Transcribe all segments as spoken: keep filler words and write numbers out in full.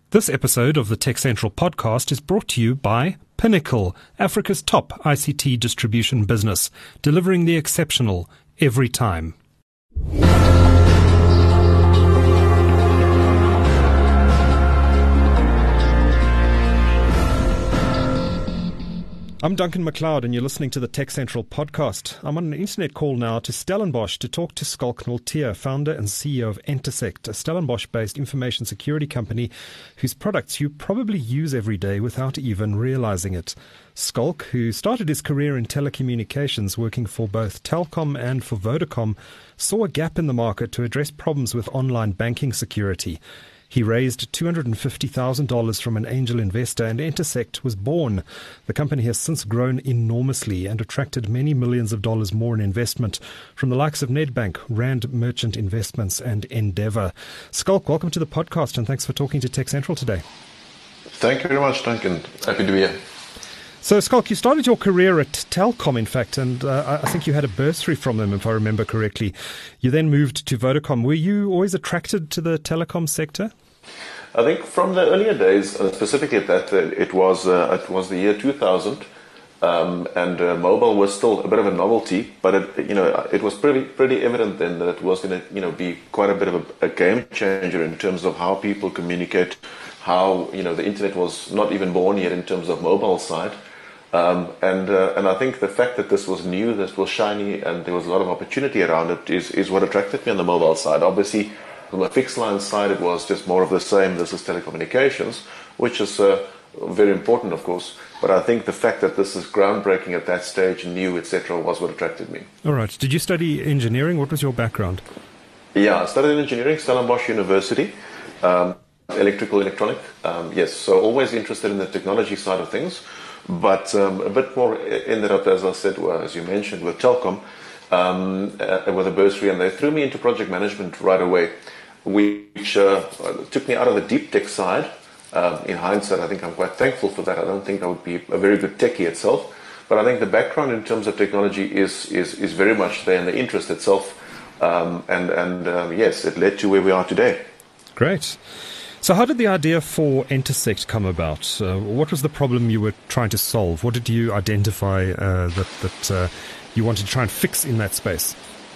This episode of the Tech Central podcast is brought to you by Pinnacle, Africa's top I C T distribution business, delivering the exceptional every time. I'm Duncan McLeod, and you're listening to the Tech Central podcast. I'm on an internet call now to Stellenbosch to talk to Schalk Noltea, founder and C E O of Intersect, a Stellenbosch-based information security company whose products you probably use every day without even realizing it. Schalk, who started his career in telecommunications working for both Telkom and for Vodacom, saw a gap in the market to address problems with online banking security. He raised two hundred fifty thousand dollars from an angel investor, and Intersect was born. The company has since grown enormously and attracted many millions of dollars more in investment from the likes of Nedbank, Rand Merchant Investments and Endeavour. Schalk, welcome to the podcast, and thanks for talking to Tech Central today. Thank you very much, Duncan. Happy to be here. So, Schalk, you started your career at Telkom, in fact, and uh, I think you had a bursary from them, if I remember correctly. You then moved to Vodacom. Were you always attracted to the telecom sector? I think from the earlier days, uh, specifically at that, uh, it was uh, it was the year two thousand, um, and uh, mobile was still a bit of a novelty, but it, you know, it was pretty pretty evident then that it was going to you know be quite a bit of a, a game changer in terms of how people communicate, how you know the internet was not even born yet in terms of mobile side. Um, and uh, and I think the fact that this was new, this was shiny, and there was a lot of opportunity around it is, is what attracted me on the mobile side. Obviously, from a fixed line side, it was just more of the same. This is telecommunications, which is uh, very important, of course. But I think the fact that this is groundbreaking at that stage, new, et cetera, was what attracted me. All right. Did you study engineering? What was your background? Yeah, I studied engineering, Stellenbosch University, um, electrical, electronic. Um, yes, so always interested in the technology side of things. But um, a bit more ended up, as I said, well, as you mentioned, with Telkom, um, uh, with a bursary, and they threw me into project management right away, which uh, took me out of the deep tech side. Um, in hindsight, I think I'm quite thankful for that. I don't think I would be a very good techie itself, but I think the background in terms of technology is is, is very much there, and the interest itself, um, and, and um, yes, it led to where we are today. Great. So how did the idea for Intersect come about? Uh, what was the problem you were trying to solve? What did you identify uh, that, that uh, you wanted to try and fix in that space?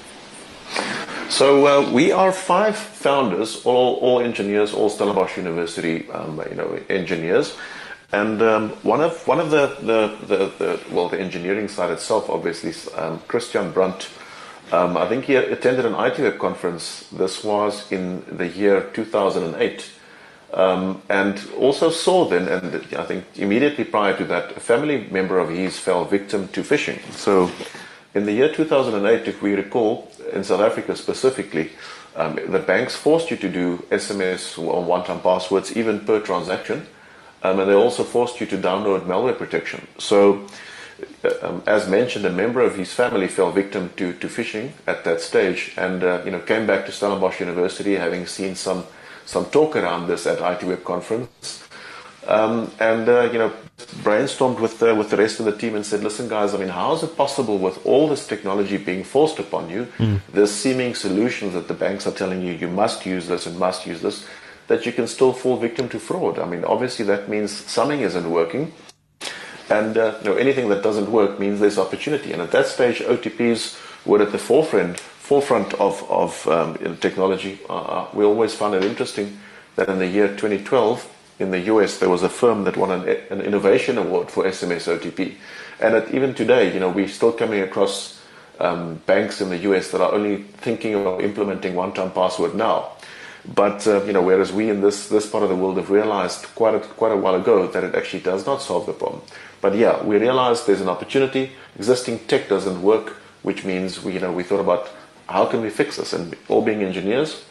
So uh, we are five founders, all, all engineers, all Stellenbosch University um, you know, engineers. And um, one of one of the, the, the, the, well, the engineering side itself, obviously, um, Christian Brunt, um, I think he attended an I T Web conference. This was in the year two thousand eight. Um, and also saw then, and I think immediately prior to that, a family member of his fell victim to phishing. So in the year two thousand eight, if we recall, in South Africa specifically, um, the banks forced you to do S M S or one-time passwords, even per transaction, um, and they also forced you to download malware protection. So um, as mentioned, a member of his family fell victim to, to phishing at that stage, and uh, you know came back to Stellenbosch University having seen some some talk around this at I T Web conference, um, and uh, you know brainstormed with uh, with the rest of the team and said, listen guys, I mean, how is it possible with all this technology being forced upon you, mm. there's seeming solutions that the banks are telling you, you must use this and must use this, that you can still fall victim to fraud? I mean, obviously that means something isn't working, and uh, you know anything that doesn't work means there's opportunity. And at that stage, O T Ps were at the forefront forefront of, of um, technology. Uh, we always found it interesting that in the year twenty twelve, in the U S, there was a firm that won an, an innovation award for S M S O T P. And at, even today, you know, we're still coming across um, banks in the U S that are only thinking of implementing one-time password now. But, uh, you know, whereas we in this, this part of the world have realized quite a, quite a while ago that it actually does not solve the problem. But yeah, we realized there's an opportunity. Existing tech doesn't work, which means we, you know, we thought about how can we fix this? And all being engineers,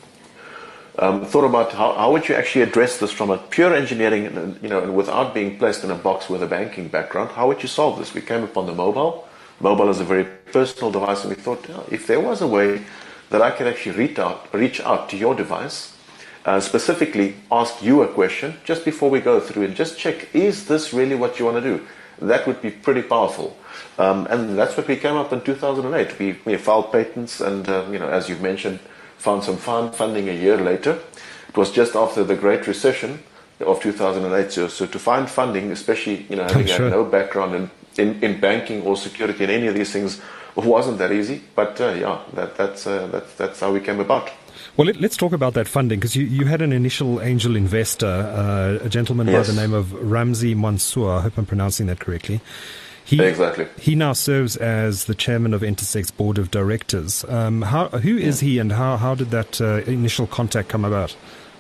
um, thought about how, how would you actually address this from a pure engineering, and, you know, and without being placed in a box with a banking background. How would you solve this? We came upon the mobile. Mobile is a very personal device, and we thought, yeah, if there was a way that I could actually reach out, reach out to your device, uh, specifically ask you a question just before we go through and just check, is this really what you want to do? That would be pretty powerful. Um, and that's what we came up in two thousand eight. We, we filed patents and, uh, you know, as you've mentioned, found some fund funding a year later. it was just after the Great Recession of two thousand eight. So, so to find funding, especially, you know, having sure. had no background in, in, in banking or security in any of these things, wasn't that easy. But uh, yeah, that, that's, uh, that, that's how we came about. Well, let, let's talk about that funding, because you, you had an initial angel investor, uh, a gentleman yes. by the name of Ramzi Mansour. I hope I'm pronouncing that correctly. He, exactly. He now serves as the chairman of Intersect's board of directors. Um, how, who is he, and how, how did that uh, initial contact come about?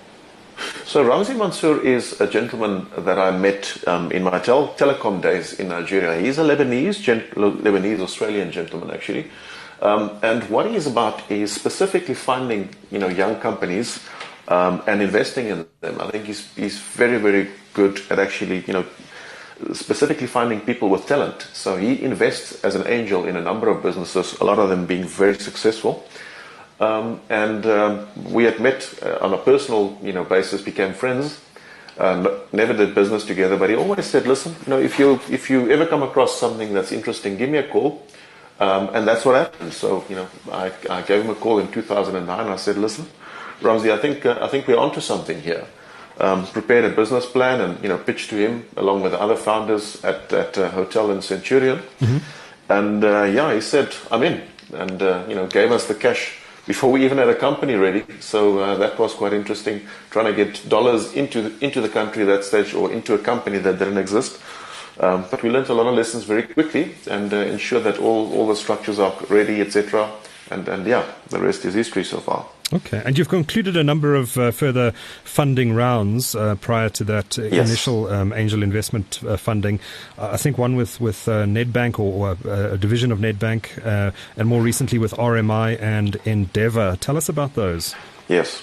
So Ramzi Mansour is a gentleman that I met um, in my tel- telecom days in Nigeria. He's a Lebanese, gent- Lebanese Australian gentleman, actually. Um, and what he is about is specifically finding, you know, young companies um, and investing in them. I think he's he's very, very good at actually, you know, specifically finding people with talent. So he invests as an angel in a number of businesses, a lot of them being very successful. Um, and um, we had met uh, on a personal, you know, basis, became friends. Uh, never did business together, but he always said, "Listen, you know, if you if you ever come across something that's interesting, give me a call." Um, and that's what happened. So, you know, I, I gave him a call in two thousand nine. I said, "Listen, Ramzi, I think uh, I think we're onto something here." Um, prepared a business plan and, you know, pitched to him along with the other founders at that uh, hotel in Centurion. Mm-hmm. And uh, yeah, he said, "I'm in," and uh, you know, gave us the cash before we even had a company ready. So uh, that was quite interesting, trying to get dollars into the, into the country at that stage, or into a company that didn't exist. Um, but we learned a lot of lessons very quickly, and uh, ensured that all, all the structures are ready, et cetera. And, and yeah, the rest is history so far. Okay, and you've concluded a number of uh, further funding rounds uh, prior to that uh, yes. initial um, angel investment uh, funding. Uh, I think one with with uh, Nedbank, or, or uh, a division of Nedbank, uh, and more recently with R M I and Endeavour. Tell us about those. Yes.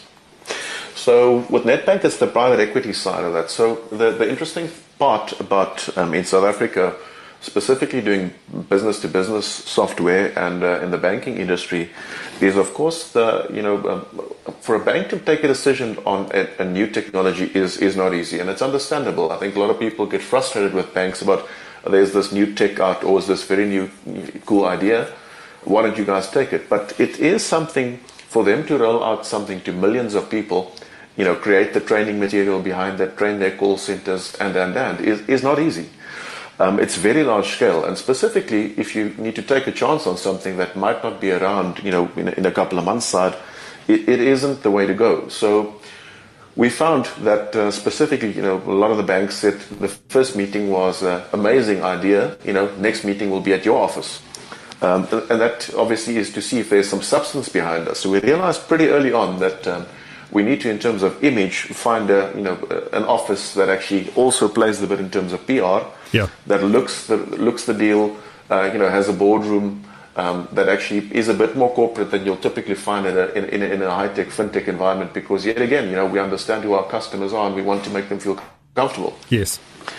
So with Nedbank, it's the private equity side of that. So the, the interesting part about um, in South Africa, specifically doing business-to-business software and uh, in the banking industry, is of course the you know um, for a bank to take a decision on a, a new technology is is not easy, and it's understandable. I think a lot of people get frustrated with banks about uh, there's this new tech out, or is this very new cool idea. Why don't you guys take it? But it is something for them to roll out something to millions of people. You know, create the training material behind that, train their call centers, and and and is is not easy. Um, it's very large scale, and specifically if you need to take a chance on something that might not be around, you know, in a, in a couple of months' side, it, it isn't the way to go. So we found that uh, specifically, you know, a lot of the banks said the first meeting was an amazing idea. You know, next meeting will be at your office, um, and that obviously is to see if there's some substance behind us. So we realized pretty early on that. Um, We need to, in terms of image, find a you know an office that actually also plays the bit in terms of P R. Yeah. That looks the looks the deal. Uh, you know, has a boardroom um, that actually is a bit more corporate than you'll typically find in a in, in a, in a high tech fintech environment. Because yet again, you know, we understand who our customers are, and we want to make them feel comfortable. Yes.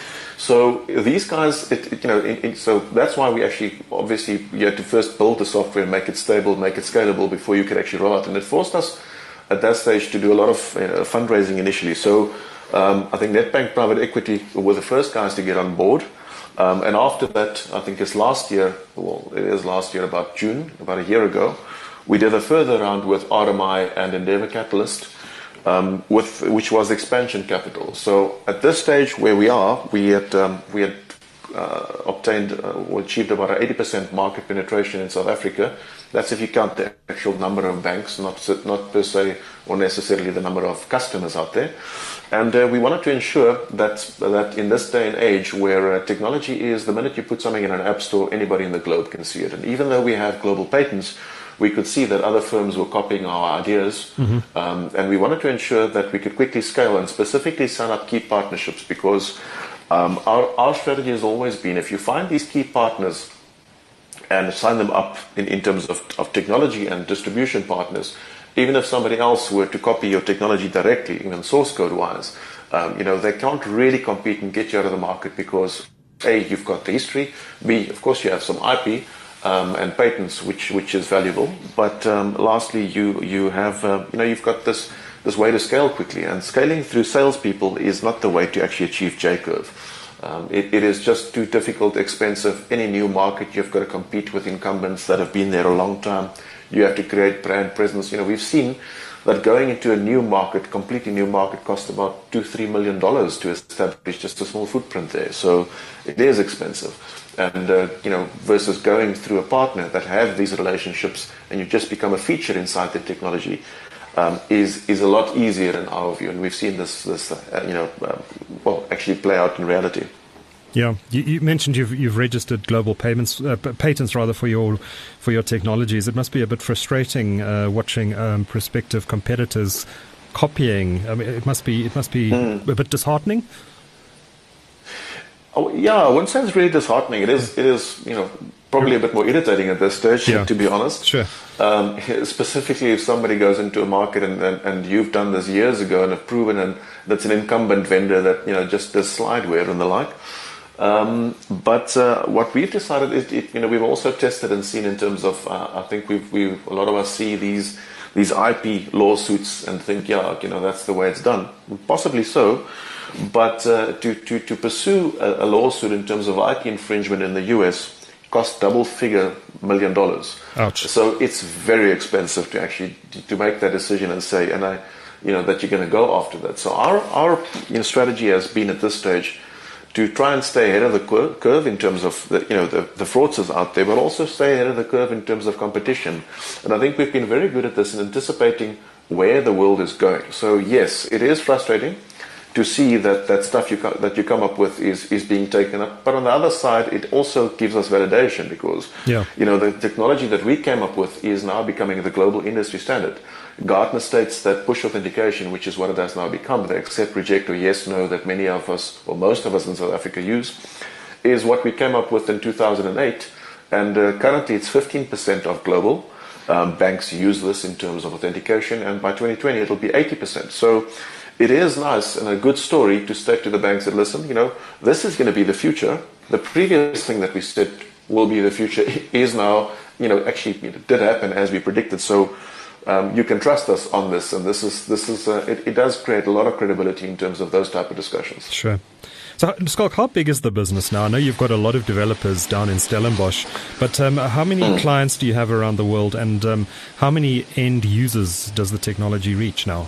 So these guys, it, it, you know, in, in, so that's why we actually, obviously, you had to first build the software, make it stable, make it scalable before you could actually roll out, and it forced us at that stage to do a lot of you know, fundraising initially. So um, I think Nedbank Private Equity were the first guys to get on board. Um, and after that, I think it's last year, well, it is last year, about June, about a year ago, we did a further round with R M I and Endeavour Catalyst, um, with, which was expansion capital. So at this stage where we are, we had, um, we had uh, obtained uh, or achieved about an eighty percent market penetration in South Africa. That's if you count the actual number of banks, not not per se or necessarily the number of customers out there. And uh, we wanted to ensure that that in this day and age, where uh, technology is, the minute you put something in an app store, anybody in the globe can see it. And even though we have global patents, we could see that other firms were copying our ideas. Mm-hmm. Um, and we wanted to ensure that we could quickly scale and specifically sign up key partnerships, because um, our, our strategy has always been, if you find these key partners and sign them up in, in terms of, of technology and distribution partners, even if somebody else were to copy your technology directly, even source code-wise, um, you know, they can't really compete and get you out of the market because, A, you've got the history, B, of course, you have some I P um, and patents, which which is valuable, but um, lastly, you you have, uh, you know, you've got this this way to scale quickly, and scaling through salespeople is not the way to actually achieve J-curve. Um, it, it is just too difficult, expensive. Any new market, you've got to compete with incumbents that have been there a long time. You have to create brand presence. You know, we've seen that going into a new market, completely new market, costs about two, three million dollars to establish just a small footprint there. So it is expensive. And, uh, you know, versus going through a partner that have these relationships and you just become a feature inside the technology um, is is a lot easier in our view. And we've seen this, this uh, you know, uh, well, actually play out in reality. Yeah, you, you mentioned you've you've registered global payments uh, patents rather for your for your technologies. It must be a bit frustrating uh, watching um, prospective competitors copying. I mean, it must be it must be mm. a bit disheartening. Oh, yeah, I wouldn't say it's really disheartening. It is, it is, you know, probably a bit more irritating at this stage, yeah. to be honest. Sure. Um, specifically, if somebody goes into a market and, and, and you've done this years ago and have proven and that's an incumbent vendor that, you know, just does slideware and the like. Um, but uh, what we've decided is, it, you know, we've also tested and seen in terms of, uh, I think we've, we've, a lot of us see these these I P lawsuits and think, yeah, you know, that's the way it's done. Possibly so. But uh, to, to, to pursue a, a lawsuit in terms of I P infringement in the U S costs double figure million dollars. Ouch. So it's very expensive to actually to make that decision and say, and I, you know, that you're going to go after that. So our our you know, strategy has been at this stage to try and stay ahead of the curve in terms of the, you know, the, the fraudsters out there, but also stay ahead of the curve in terms of competition. And I think we've been very good at this in anticipating where the world is going. So yes, it is frustrating to see that that stuff you co- that you come up with is, is being taken up. But on the other side, it also gives us validation because, yeah. you know, the technology that we came up with is now becoming the global industry standard. Gartner states that push authentication, which is what it has now become, the accept, reject, or yes, no that many of us, or most of us in South Africa use, is what we came up with in two thousand eight. And uh, currently it's fifteen percent of global um, banks use this in terms of authentication. And by twenty twenty, it'll be eighty percent. So it is nice and a good story to state to the banks that, listen, you know, this is going to be the future. The previous thing that we said will be the future is now, you know, actually you know, did happen as we predicted. So um, you can trust us on this. And this is, this is, uh, it, it does create a lot of credibility in terms of those type of discussions. Sure. So, Schalk, how big is the business now? I know you've got a lot of developers down in Stellenbosch, but um, how many mm. clients do you have around the world, and um, how many end users does the technology reach now?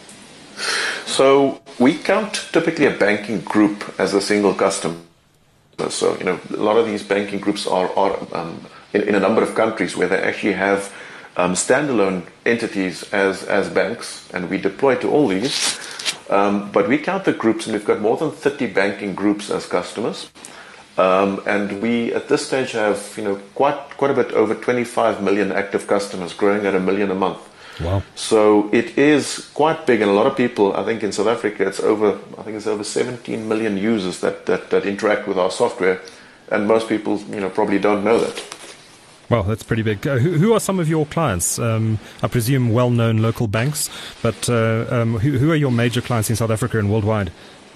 So we count typically a banking group as a single customer. So, you know, a lot of these banking groups are, are um, in, in a number of countries where they actually have um, standalone entities as, as banks, and we deploy to all these. Um, but we count the groups, and we've got more than thirty banking groups as customers. Um, and we, at this stage, have, you know, quite quite a bit over twenty-five million active customers, growing at a million a month. Wow. So it is quite big, and a lot of people, I think in South Africa, it's over, I think it's over seventeen million users that, that, that interact with our software, and most people, you know, probably don't know that. Well, that's pretty big. Uh, who, who are some of your clients? Um, I presume well-known local banks, but uh, um, who, who are your major clients in South Africa and worldwide?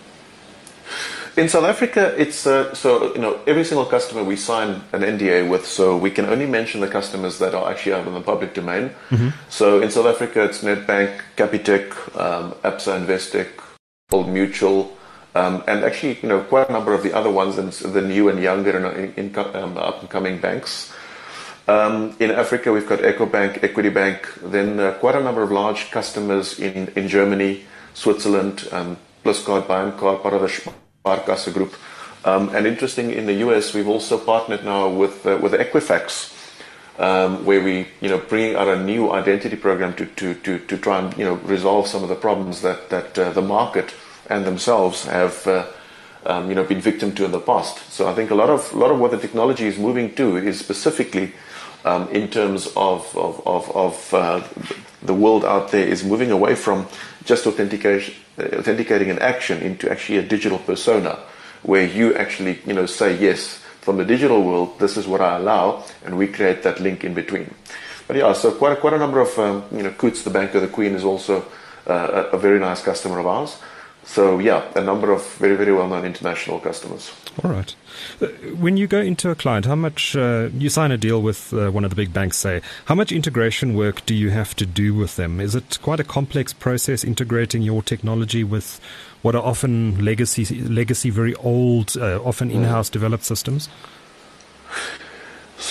In South Africa, it's uh, so, you know, every single customer we sign an N D A with, so we can only mention the customers that are actually out in the public domain. Mm-hmm. So in South Africa, it's Nedbank, Capitec, um, Absa Investec, Old Mutual, um, and actually, you know, quite a number of the other ones, and the new and younger and in, in, um, up-and-coming banks. Um, in Africa, we've got EcoBank, Equity Bank, then uh, quite a number of large customers in, in Germany, Switzerland, um, Pluscard, Bayerncard, part of the Sparkasse Group. Um, and interesting, in the U S, we've also partnered now with uh, with Equifax, um, where we, you know, bring out a new identity program to, to, to, to try and, you know, resolve some of the problems that, that uh, the market and themselves have uh, um, you know, been victim to in the past. So I think a lot of a lot of what the technology is moving to is specifically Um, in terms of of of, of uh, the world out there is moving away from just authentication, uh, authenticating an action into actually a digital persona, where you actually, you know, say yes from the digital world. This is what I allow, and we create that link in between. But yeah, so quite a, quite a number of um, you know, Coutts, the Bank of the Queen, is also uh, a, a very nice customer of ours. So yeah, a number of very, very well-known international customers. All right. When you go into a client, how much, uh, you sign a deal with uh, one of the big banks, say, how much integration work do you have to do with them? Is it quite a complex process integrating your technology with what are often legacy, legacy very old, uh, often in-house developed systems?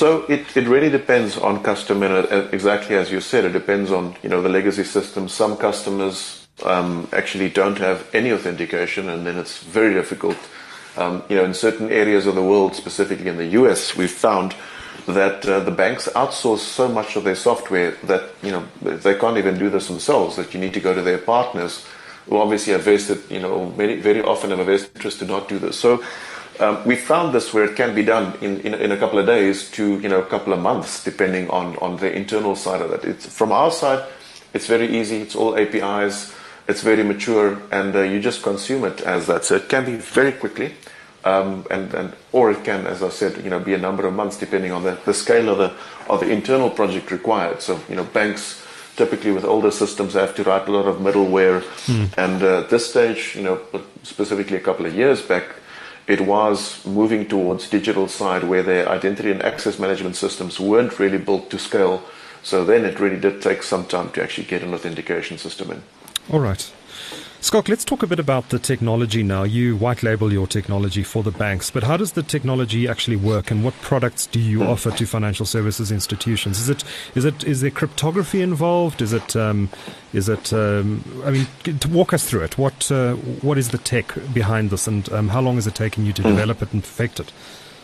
So it, it really depends on customer, and exactly as you said, it depends on, you know, the legacy system. Some customers um, actually don't have any authentication, and then it's very difficult. Um, you know, in certain areas of the world, specifically in the U S, we've found that uh, the banks outsource so much of their software that, you know, they can't even do this themselves, that you need to go to their partners who obviously have vested, you know, very, very often have a vested interest to not do this. So um, we found this where it can be done in, in, in a couple of days to, you know, a couple of months, depending on, on the internal side of that. It's, from our side, it's very easy. It's all A P Is. It's very mature, and uh, you just consume it as that. So it can be very quickly, um, and, and or it can, as I said, you know, be a number of months depending on the, the scale of the of the internal project required. So, you know, banks typically with older systems have to write a lot of middleware, mm. and uh, at this stage, you know, specifically a couple of years back, it was moving towards digital side where their identity and access management systems weren't really built to scale. So then it really did take some time to actually get an authentication system in. All right. Schalk, let's talk a bit about the technology now. You white label your technology for the banks, but how does the technology actually work, and what products do you offer to financial services institutions? Is it is it is there cryptography involved? Is it um, is it? Um, I mean, to walk us through it. What uh, what is the tech behind this, and um, how long has it taken you to develop it and perfect it?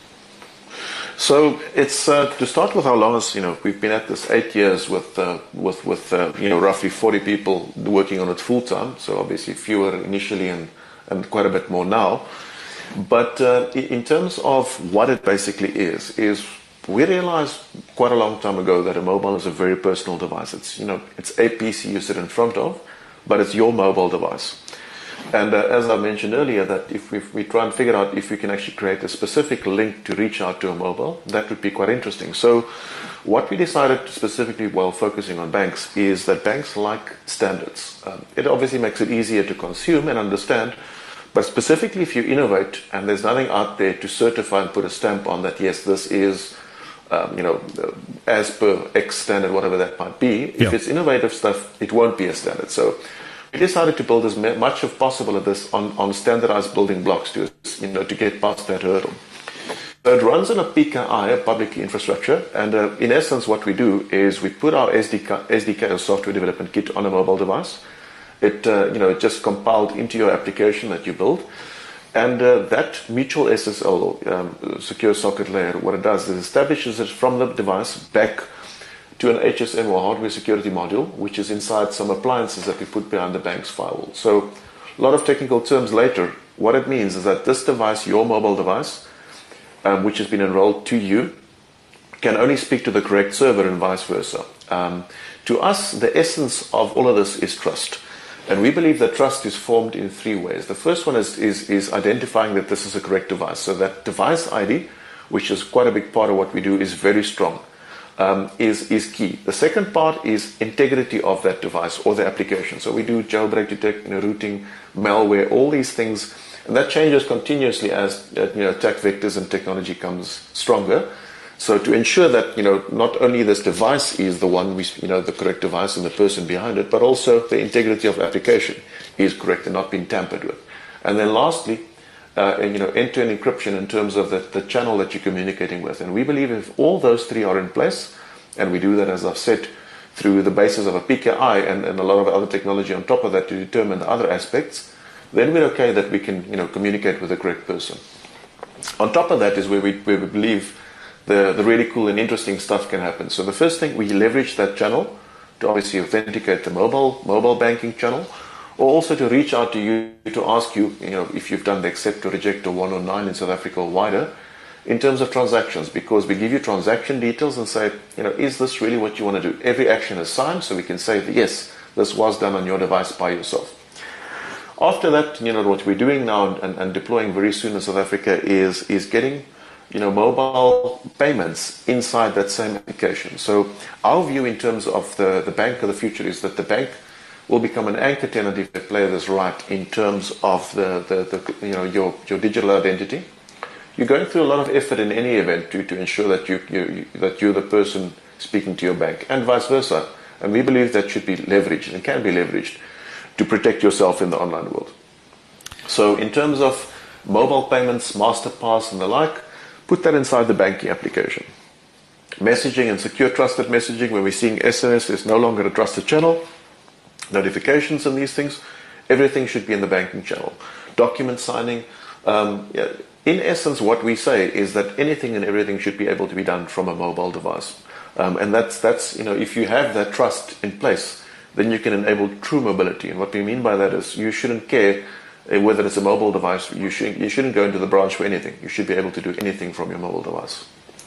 So it's uh, to start with, how long is, you know, we've been at this eight years with uh, with with uh, you know, roughly forty people working on it full time. So obviously fewer initially and and quite a bit more now. But uh, in terms of what it basically is, is we realized quite a long time ago that a mobile is a very personal device. It's, you know, it's a P C you sit in front of, but it's your mobile device. And uh, as I mentioned earlier, that if we, if we try and figure out if we can actually create a specific link to reach out to a mobile, that would be quite interesting. So what we decided specifically while focusing on banks is that banks like standards. Um, it obviously makes it easier to consume and understand, but specifically if you innovate and there's nothing out there to certify and put a stamp on that, yes, this is, um, you know, as per X standard, whatever that might be, yeah. If it's innovative stuff, it won't be a standard. So we decided to build as much as possible of this on, on standardized building blocks to, you know, to get past that hurdle. So it runs on a P K I, a public key infrastructure, and uh, in essence what we do is we put our S D K, S D K or software development kit on a mobile device. It, uh, you know, it just compiled into your application that you build, and uh, that mutual S S L, um, secure socket layer, what it does is it establishes it from the device back to an H S M or hardware security module, which is inside some appliances that we put behind the bank's firewall. So a lot of technical terms later, what it means is that this device, your mobile device, um, which has been enrolled to you, can only speak to the correct server and vice versa. Um, to us, the essence of all of this is trust. And we believe that trust is formed in three ways. The first one is, is, is identifying that this is a correct device. So that device I D, which is quite a big part of what we do, is very strong. Um, is, is key. The second part is integrity of that device or the application. So we do jailbreak detect, you know, routing, malware, all these things, and that changes continuously as uh, you know, attack vectors and technology comes stronger. So to ensure that, you know, not only this device is the one, we, you know, the correct device and the person behind it, but also the integrity of the application is correct and not being tampered with. And then lastly, Uh, you know, end-to-end encryption in terms of the, the channel that you're communicating with. And we believe if all those three are in place, and we do that, as I've said, through the basis of a P K I and, and a lot of other technology on top of that to determine the other aspects, then we're okay that we can, you know, communicate with the correct person. On top of that is where we, where we believe the, the really cool and interesting stuff can happen. So the first thing, we leverage that channel to obviously authenticate the mobile, mobile banking channel, or also to reach out to you to ask you, you know, if you've done the accept or reject or one oh nine in South Africa or wider, in terms of transactions, because we give you transaction details and say, you know, is this really what you want to do? Every action is signed, so we can say, yes, this was done on your device by yourself. After that, you know, what we're doing now and, and deploying very soon in South Africa is, is getting, you know, mobile payments inside that same application. So our view in terms of the, the bank of the future is that the bank will become an anchor tenant if they play this right in terms of the, the, the you know, your, your digital identity. You're going through a lot of effort in any event to, to ensure that, you, you, that you're the person speaking to your bank, and vice versa. And we believe that should be leveraged and can be leveraged to protect yourself in the online world. So in terms of mobile payments, MasterPass and the like, put that inside the banking application. Messaging and secure trusted messaging, when we're seeing S M S is no longer a trusted channel. Notifications and these things, everything should be in the banking channel. Document signing, um, yeah, in essence, what we say is that anything and everything should be able to be done from a mobile device. Um, and that's, that's, you know, if you have that trust in place, then you can enable true mobility. And what we mean by that is you shouldn't care whether it's a mobile device. You shouldn't, you shouldn't go into the branch for anything. You should be able to do anything from your mobile device.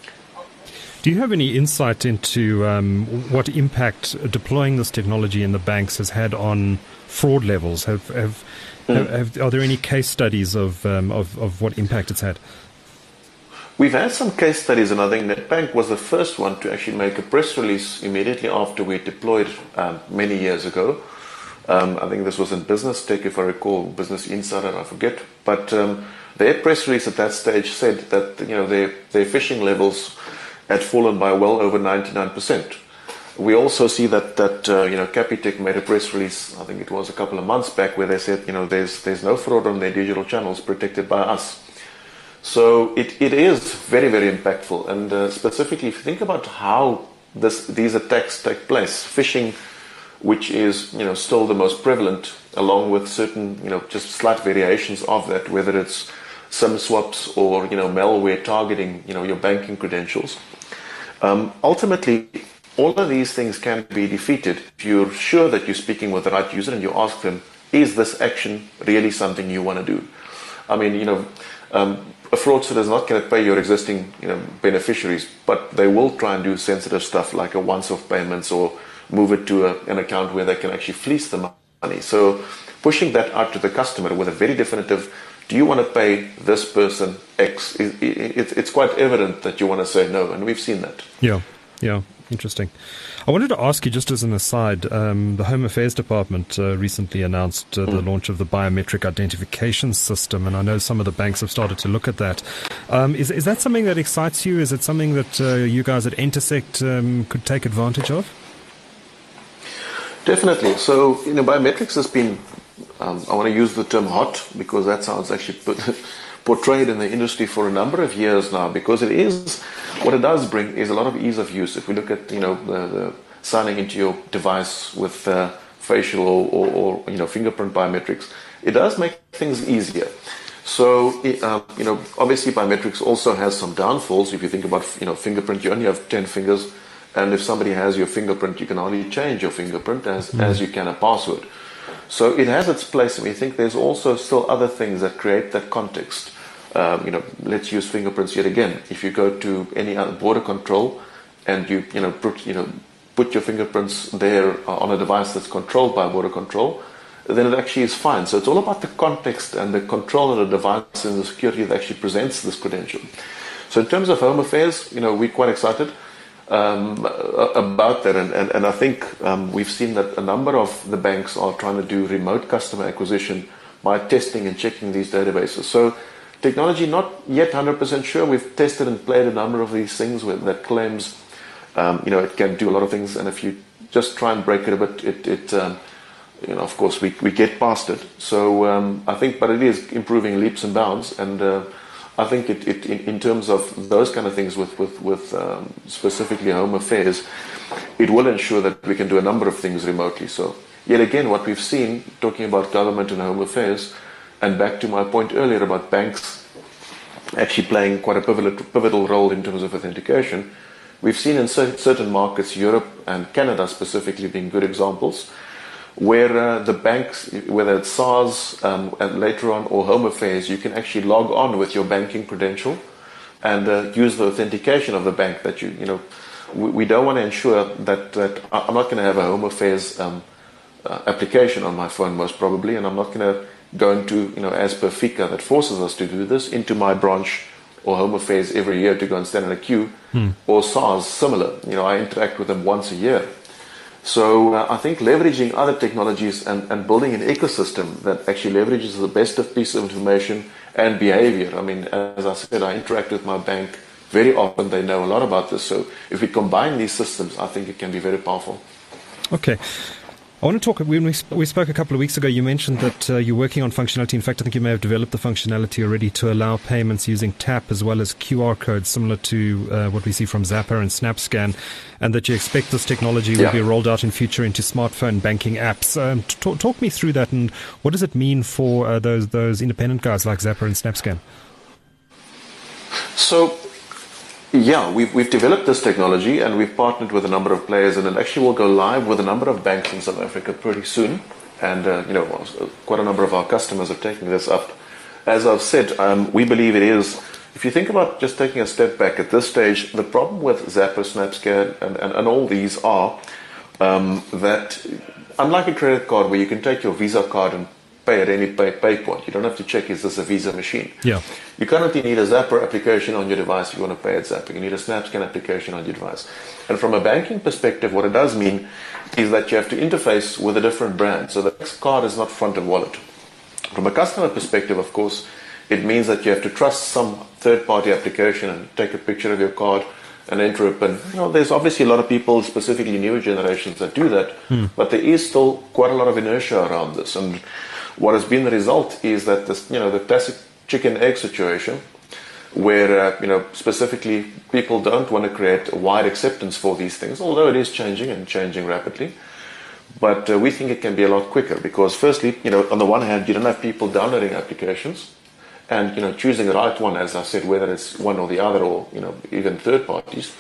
Do you have any insight into um, what impact deploying this technology in the banks has had on fraud levels? Have, have, mm. have, have are there any case studies of, um, of of what impact it's had? We've had some case studies, and I think NetBank was the first one to actually make a press release immediately after we deployed um, many years ago. Um, I think this was in Business Tech, if I recall, Business Insider, I forget. But um, their press release at that stage said that you know their their phishing levels had fallen by well over ninety-nine percent. We also see that that uh, you know Capitec made a press release, I think it was a couple of months back, where they said you know there's there's no fraud on their digital channels protected by us. So it, it is very very impactful, and uh, specifically if you think about how this these attacks take place, phishing, which is you know still the most prevalent, along with certain you know just slight variations of that, whether it's SIM swaps or you know malware targeting you know your banking credentials. Um, ultimately, all of these things can be defeated if you're sure that you're speaking with the right user and you ask them, is this action really something you want to do? I mean, you know, um, a fraudster is not going to pay your existing you know, beneficiaries, but they will try and do sensitive stuff like a once-off payments or move it to a, an account where they can actually fleece the money. So pushing that out to the customer with a very definitive, do you want to pay this person X? It's quite evident that you want to say no, and we've seen that. Yeah, yeah, interesting. I wanted to ask you, just as an aside, um, the Home Affairs Department uh, recently announced uh, the mm. launch of the biometric identification system, and I know some of the banks have started to look at that. Um, is, is that something that excites you? Is it something that uh, you guys at Entersect um, could take advantage of? Definitely. So, you know, biometrics has been, um, I want to use the term hot because that's how it's actually put, portrayed in the industry for a number of years now, because it is, what it does bring is a lot of ease of use. If we look at, you know, the, the signing into your device with uh, facial or, or, or, you know, fingerprint biometrics, it does make things easier. So, uh, you know, obviously biometrics also has some downfalls. If you think about, you know, fingerprint, you only have ten fingers. And if somebody has your fingerprint, you can only change your fingerprint as, mm. as you can a password. So it has its place, and we think there's also still other things that create that context. Um, you know, let's use fingerprints yet again. If you go to any other border control and you, you know, put, you know, put your fingerprints there on a device that's controlled by border control, then it actually is fine. So it's all about the context and the control of the device and the security that actually presents this credential. So in terms of Home Affairs, you know, we're quite excited Um, about that, and, and, and I think um, we've seen that a number of the banks are trying to do remote customer acquisition by testing and checking these databases. So technology, not yet one hundred percent sure. We've tested and played a number of these things with, that claims um, you know, it can do a lot of things, and if you just try and break it a bit, it, it um, you know, of course we, we get past it. So um, I think, but it is improving leaps and bounds, and uh, I think it, it in, in terms of those kind of things with, with, with um, specifically Home Affairs, it will ensure that we can do a number of things remotely. So yet again, what we've seen, talking about government and Home Affairs, and back to my point earlier about banks actually playing quite a pivotal, pivotal role in terms of authentication, we've seen in certain markets, Europe and Canada specifically being good examples, where uh, the banks, whether it's SARS um, and later on or Home Affairs, you can actually log on with your banking credential and uh, use the authentication of the bank that you, you know, we, we don't want to ensure that, that I'm not going to have a Home Affairs um, uh, application on my phone most probably, and I'm not going to go into, you know, as per FICA that forces us to do this, into my branch or Home Affairs every year to go and stand in a queue, hmm. or SARS similar. You know, I interact with them once a year. So uh, I think leveraging other technologies and, and building an ecosystem that actually leverages the best of piece of information and behavior. I mean, as I said, I interact with my bank very often. They know a lot about this. So if we combine these systems, I think it can be very powerful. Okay. I want to talk, when we, we spoke a couple of weeks ago, you mentioned that uh, you're working on functionality. In fact, I think you may have developed the functionality already to allow payments using tap as well as Q R codes, similar to uh, what we see from Zapper and SnapScan, and that you expect this technology yeah. will be rolled out in future into smartphone banking apps. Um, talk, talk me through that, and what does it mean for uh, those those independent guys like Zapper and SnapScan? So, yeah, we've, we've developed this technology and we've partnered with a number of players, and it actually will go live with a number of banks in South Africa pretty soon. And, uh, you know, quite a number of our customers are taking this up. As I've said, um, we believe it is, if you think about just taking a step back at this stage, the problem with Zapper, SnapScan, and, and, and all these are um, that, unlike a credit card where you can take your Visa card and pay at any pay, pay point, you don't have to check, is this a Visa machine? Yeah. You currently need a Zapper application on your device if you want to pay at Zapper. You need a SnapScan application on your device. And from a banking perspective, what it does mean is that you have to interface with a different brand. So the card is not front of wallet. From a customer perspective, of course, it means that you have to trust some third-party application and take a picture of your card and enter a PIN. You know, there's obviously a lot of people, specifically newer generations, that do that, hmm. but there is still quite a lot of inertia around this. And what has been the result is that this, you know, the classic chicken-egg situation, where uh, you know, specifically people don't want to create a wide acceptance for these things, although it is changing and changing rapidly. But uh, we think it can be a lot quicker because, firstly, you know, on the one hand, you don't have people downloading applications and, you know, choosing the right one, as I said, whether it's one or the other, or, you know, even third parties.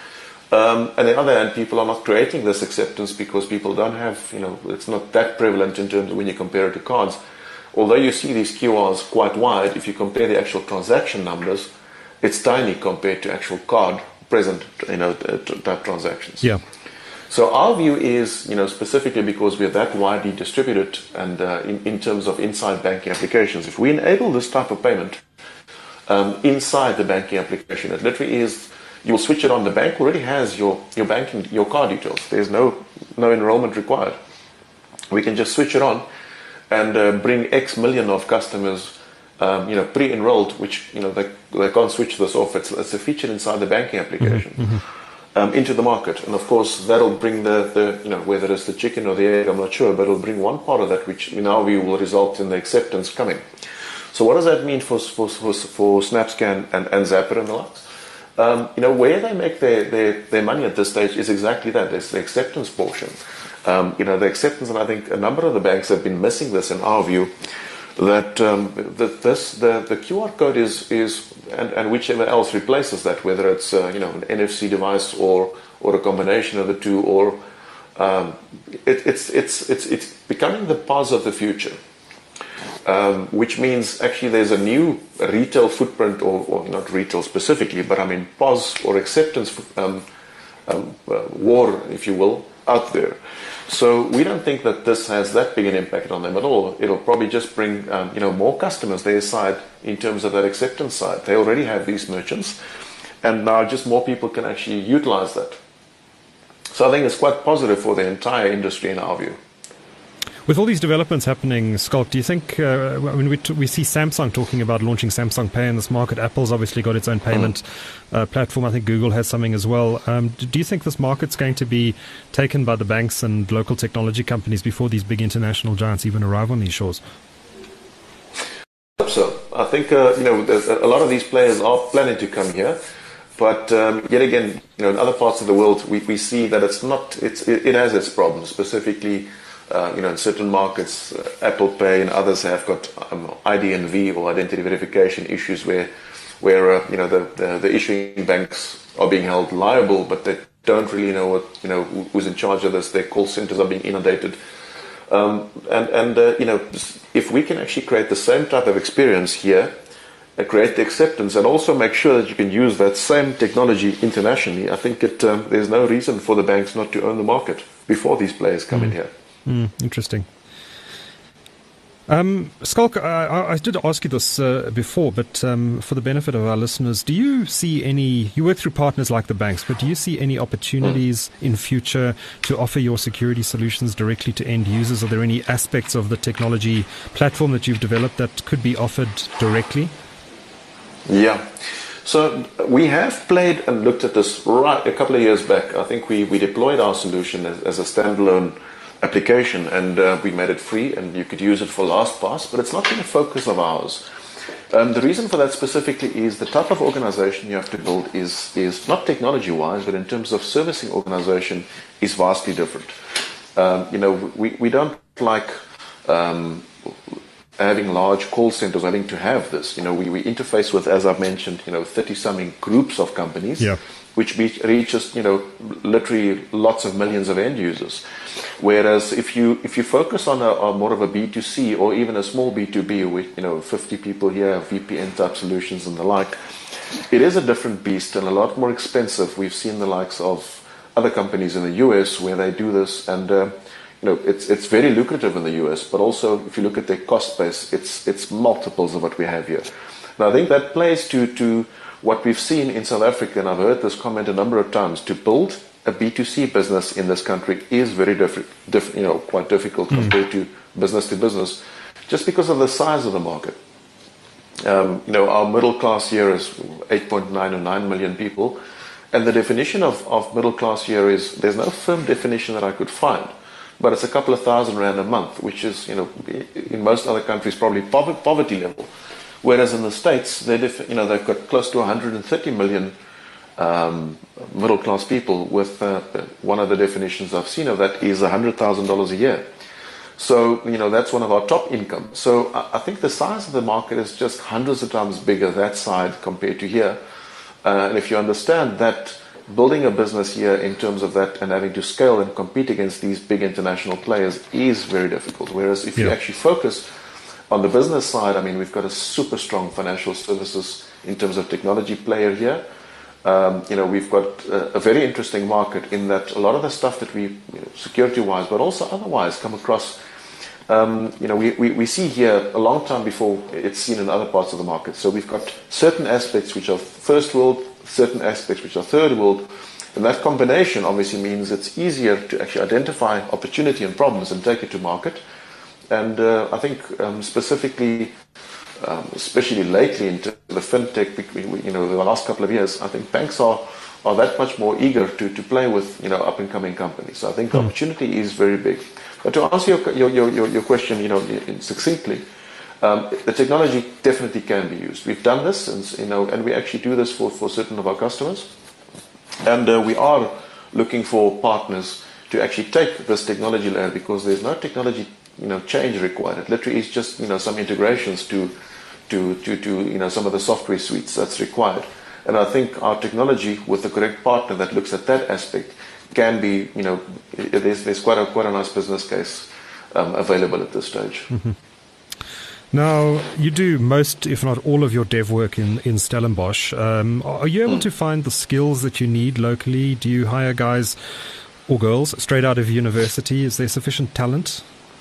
Um, and on the other hand, people are not creating this acceptance because people don't have, you know, it's not that prevalent in terms of when you compare it to cards. Although you see these Q Rs quite wide, if you compare the actual transaction numbers, it's tiny compared to actual card present, you know, type transactions. Yeah. So our view is, you know, specifically because we're that widely distributed and uh, in, in terms of inside banking applications, if we enable this type of payment um, inside the banking application, it literally is, you'll switch it on. The bank already has your, your banking, your card details. There's no, no enrollment required. We can just switch it on and uh, bring X million of customers, um, you know, pre-enrolled, which, you know, they, they can't switch this off. It's, it's a feature inside the banking application, mm-hmm. um, into the market. And of course, that'll bring the, the, you know, whether it's the chicken or the egg, I'm not sure, but it'll bring one part of that, which in our view will result in the acceptance coming. So what does that mean for, for, for, for SnapScan and, and Zapper and the likes? Um, you know, where they make their, their, their money at this stage is exactly that. There's the acceptance portion. Um, you know, the acceptance, and I think a number of the banks have been missing this in our view, that, um, that this, the, the Q R code is, is and, and whichever else replaces that, whether it's, uh, you know, an N F C device or, or a combination of the two, or um, it, it's, it's, it's, it's becoming the P O S of the future. Um, which means actually there's a new retail footprint, or, or not retail specifically, but I mean P O S or acceptance um, um, uh, war, if you will, out there. So we don't think that this has that big an impact on them at all. It'll probably just bring um, you know, more customers their side in terms of that acceptance side. They already have these merchants, and now just more people can actually utilize that. So I think it's quite positive for the entire industry in our view. With all these developments happening, Schalk, do you think, uh, I mean, we, t- we see Samsung talking about launching Samsung Pay in this market. Apple's obviously got its own payment mm. uh, platform. I think Google has something as well. Um, do you think this market's going to be taken by the banks and local technology companies before these big international giants even arrive on these shores? I hope so. I think, uh, you know, a lot of these players are planning to come here. But um, yet again, you know, in other parts of the world, we, we see that it's not, it's, it, it has its problems, specifically Uh, you know, in certain markets, uh, Apple Pay and others have got um, I D N V or identity verification issues where, where uh, you know, the, the, the issuing banks are being held liable, but they don't really know what, you know, who's in charge of this. Their call centers are being inundated, um, and and uh, you know, if we can actually create the same type of experience here, uh, create the acceptance, and also make sure that you can use that same technology internationally, I think it um, there's no reason for the banks not to own the market before these players come mm. in here. Mm, interesting. Um, Schalk, I, I did ask you this uh, before, but um, for the benefit of our listeners, do you see any, you work through partners like the banks, but do you see any opportunities mm. in future to offer your security solutions directly to end users? Are there any aspects of the technology platform that you've developed that could be offered directly? Yeah. So we have played and looked at this right a couple of years back. I think we, we deployed our solution as, as a standalone application, and uh, we made it free, and you could use it for LastPass, but it's not been a focus of ours. Um, the reason for that specifically is the type of organization you have to build is, is not technology-wise, but in terms of servicing organization is vastly different. Um, you know, we, we don't like um, having large call centers, having to have this. You know, we, we interface with, as I've mentioned, you know, thirty-something groups of companies, yeah. which be, reaches, you know, literally lots of millions of end users. Whereas if you if you focus on a, a more of a B two C or even a small B two B with, you know, fifty people here, V P N type solutions and the like, it is a different beast and a lot more expensive. We've seen the likes of other companies in the U S where they do this, and uh, you know, it's it's very lucrative in the U S, but also if you look at their cost base, it's it's multiples of what we have here. Now I think that plays to to what we've seen in South Africa, and I've heard this comment a number of times. To build a B two C business in this country is very different, diff, you know, quite difficult mm. compared to business to business, just because of the size of the market. Um, you know, our middle class here is eight point nine or nine million people. And the definition of, of middle class here is, there's no firm definition that I could find, but it's a couple of thousand rand a month, which is, you know, in most other countries probably poverty level. Whereas in the States, they def- you know, they've got close to one hundred thirty million um, middle class people with uh, one of the definitions I've seen of that is one hundred thousand dollars a year. So, you know, that's one of our top incomes. So I, I think the size of the market is just hundreds of times bigger that side compared to here. Uh, and if you understand that building a business here in terms of that and having to scale and compete against these big international players is very difficult. Whereas if yeah. you actually focus on the business side, I mean, we've got a super strong financial services in terms of technology player here. Um, you know, we've got a, a very interesting market in that a lot of the stuff that we, you know, security-wise, but also otherwise, come across. Um, you know, we, we, we see here a long time before it's seen in other parts of the market. So we've got certain aspects which are first world, certain aspects which are third world, and that combination obviously means it's easier to actually identify opportunity and problems and take it to market. And uh, I think um, specifically, um, especially lately into the fintech, you know, the last couple of years, I think banks are are that much more eager to, to play with, you know, up and coming companies. So I think the mm. opportunity is very big. But to answer your your your, your question, you know, succinctly, um, the technology definitely can be used. We've done this, and you know, and we actually do this for, for certain of our customers, and uh, we are looking for partners to actually take this technology layer, because there's no technology, you know, change required. It literally is just, you know, some integrations to to to to you know, some of the software suites that's required. And I think our technology, with the correct partner that looks at that aspect, can be, you know, there's, there's quite a quite a nice business case um, available at this stage. Mm-hmm. Now, you do most, if not all, of your dev work in, in Stellenbosch. Um, are you able mm. to find the skills that you need locally? Do you hire guys or girls straight out of university? Is there sufficient talent?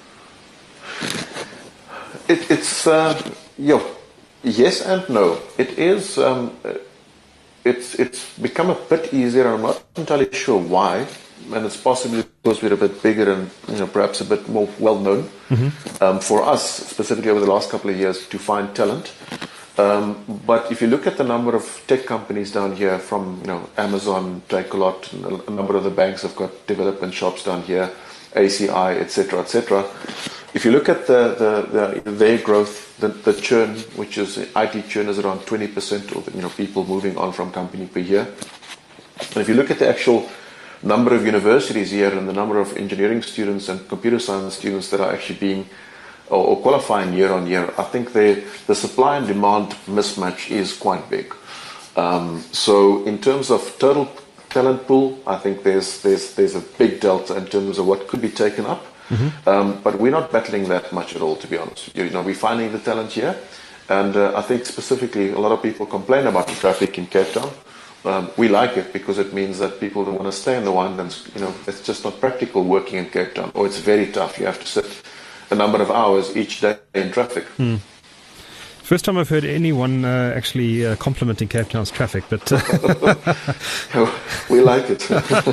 It, it's, uh, yeah, yes and no. It is... Um, It's it's become a bit easier. I'm not entirely sure why, and it's possibly because we're a bit bigger and, you know, perhaps a bit more well known. Mm-hmm. Um, for us, specifically over the last couple of years, to find talent. Um, but if you look at the number of tech companies down here, from, you know, Amazon, Takealot, a number of the banks have got development shops down here, A C I, et cetera, et cetera. If you look at the, the, the their growth, the, the churn, which is I T churn, is around twenty percent of, you know, people moving on from company per year. And if you look at the actual number of universities here and the number of engineering students and computer science students that are actually being or, or qualifying year on year, I think the the supply and demand mismatch is quite big. Um, so in terms of total talent pool, I think there's there's there's a big delta in terms of what could be taken up. Mm-hmm. Um, but we're not battling that much at all, to be honest. You know, we're finding the talent here, and uh, I think specifically a lot of people complain about the traffic in Cape Town. Um, we like it because it means that people don't want to stay in the Winelands. You know, it's just not practical working in Cape Town, or it's very tough. You have to sit a number of hours each day in traffic. Mm. First time I've heard anyone uh, actually uh, complimenting Cape Town's traffic, but uh we like it.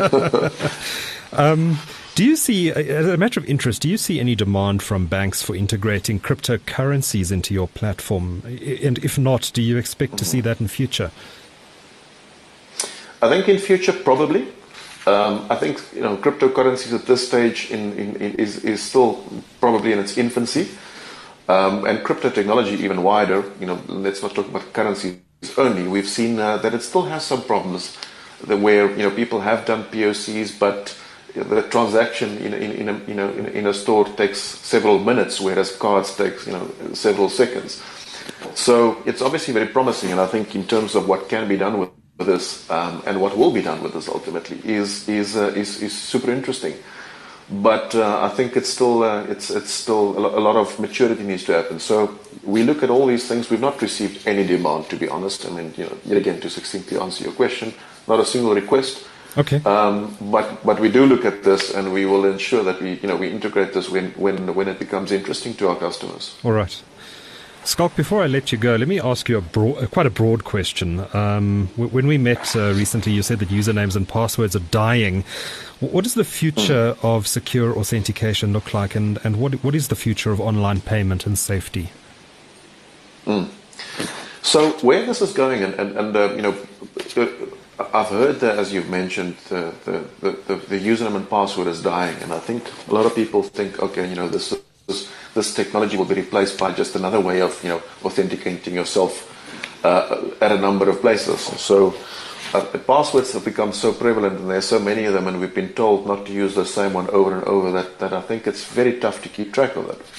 um, Do you see, as a matter of interest, do you see any demand from banks for integrating cryptocurrencies into your platform? And if not, do you expect to see that in future? I think in future, probably. Um, I think you know cryptocurrencies at this stage in, in, in is, is still probably in its infancy, um, and crypto technology even wider. You know, let's not talk about currencies only. We've seen uh, that it still has some problems, that where you know people have done P O Cs, but the transaction in, in, in, a, you know, in, in a store takes several minutes, whereas cards takes you know several seconds. So it's obviously very promising, and I think in terms of what can be done with this um, and what will be done with this ultimately is is uh, is, is super interesting. But uh, I think it's still uh, it's it's still a, lo- a lot of maturity needs to happen. So we look at all these things. We've not received any demand, to be honest. I mean, you know, yet again, to succinctly answer your question, not a single request. Okay. Um, but but we do look at this, and we will ensure that we you know we integrate this when when when it becomes interesting to our customers. All right. Schalk, before I let you go, let me ask you a broad, quite a broad question. Um, w- when we met uh, recently, you said that usernames and passwords are dying. W- what does the future mm. of secure authentication look like, and, and what what is the future of online payment and safety? Mm. So where this is going, and, and, and uh, you know, I've heard that, as you've mentioned, the, the, the, the username and password is dying, and I think a lot of people think, okay, you know, this is this technology will be replaced by just another way of, you know, authenticating yourself uh, at a number of places. So uh, passwords have become so prevalent, and there are so many of them, and we've been told not to use the same one over and over, that, that I think it's very tough to keep track of it.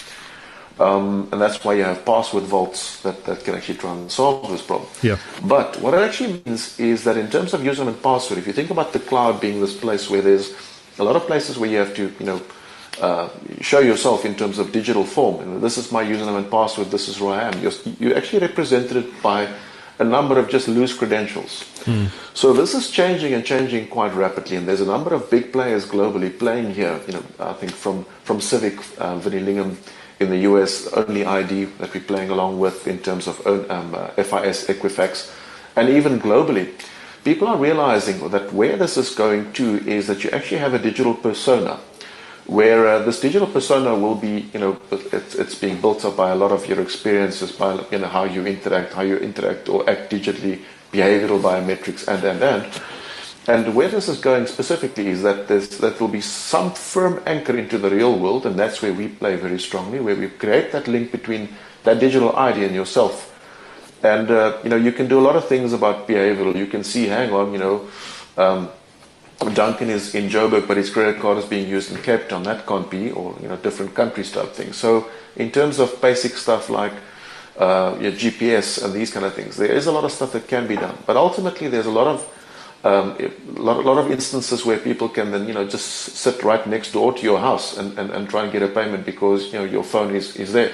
Um, and that's why you have password vaults that, that can actually try and solve this problem. Yeah. But what it actually means is that in terms of username and password, if you think about the cloud being this place where there's a lot of places where you have to, you know, Uh, show yourself in terms of digital form. You know, this is my username and password, this is who I am. You're, you're actually represented by a number of just loose credentials. Mm. So this is changing and changing quite rapidly, and there's a number of big players globally playing here. You know, I think from, from Civic, uh, Vinnie Lingham in the U S, Only I D that we're playing along with in terms of um, uh, F I S, Equifax, and even globally. People are realizing that where this is going to is that you actually have a digital persona, where uh, this digital persona will be, you know, it's, it's being built up by a lot of your experiences, by, you know, how you interact, how you interact or act digitally, behavioral biometrics, and, and, and. And where this is going specifically is that there's, that will be some firm anchor into the real world, and that's where we play very strongly, where we create that link between that digital I D and yourself. And, uh, you know, you can do a lot of things about behavioral. You can see, hang on, you know, um, Duncan is in Joburg, but his credit card is being used in Cape Town. That can't be, or you know, different countries type things. So, in terms of basic stuff like uh, your G P S and these kind of things, there is a lot of stuff that can be done. But ultimately, there's a lot of um, a lot, a lot of instances where people can then, you know, just sit right next door to your house and, and, and try and get a payment because you know your phone is, is there.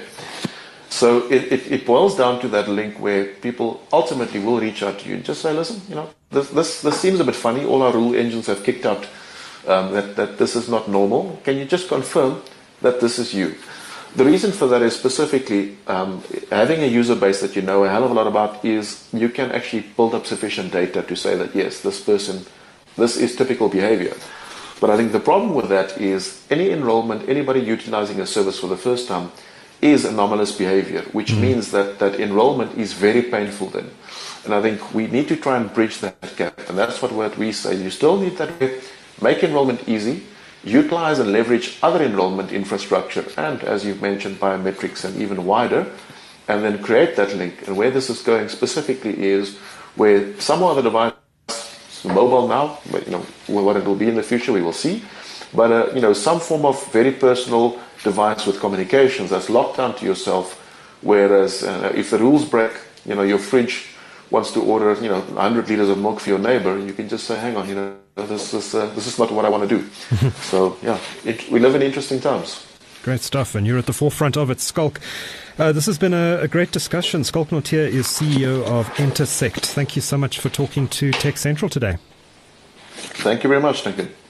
So it, it, it boils down to that link where people ultimately will reach out to you and just say, listen, you know, this this, this seems a bit funny. All our rule engines have kicked out um, that, that this is not normal. Can you just confirm that this is you? The reason for that is specifically um, having a user base that you know a hell of a lot about is you can actually build up sufficient data to say that, yes, this person, this is typical behavior. But I think the problem with that is any enrollment, anybody utilizing a service for the first time, is anomalous behavior, which mm-hmm. means that, that enrollment is very painful then. And I think we need to try and bridge that gap. And that's what, what we say. You still need that way. Make enrollment easy, utilize and leverage other enrollment infrastructure, and as you've mentioned, biometrics and even wider, and then create that link. And where this is going specifically is where some other device, mobile now, but you know what it will be in the future, we will see. But uh, you know, some form of very personal device with communications that's locked down to yourself. Whereas uh, if the rules break, you know, your fridge wants to order, you know, one hundred liters of milk for your neighbor, you can just say, hang on, you know, this is uh, this is not what I want to do. So yeah, it, we live in interesting times. Great stuff, and you're at the forefront of it, Schalk. Uh, this has been a, a great discussion. Schalk Nortier is C E O of Intersect. Thank you so much for talking to Tech Central today. Thank you very much, Duncan.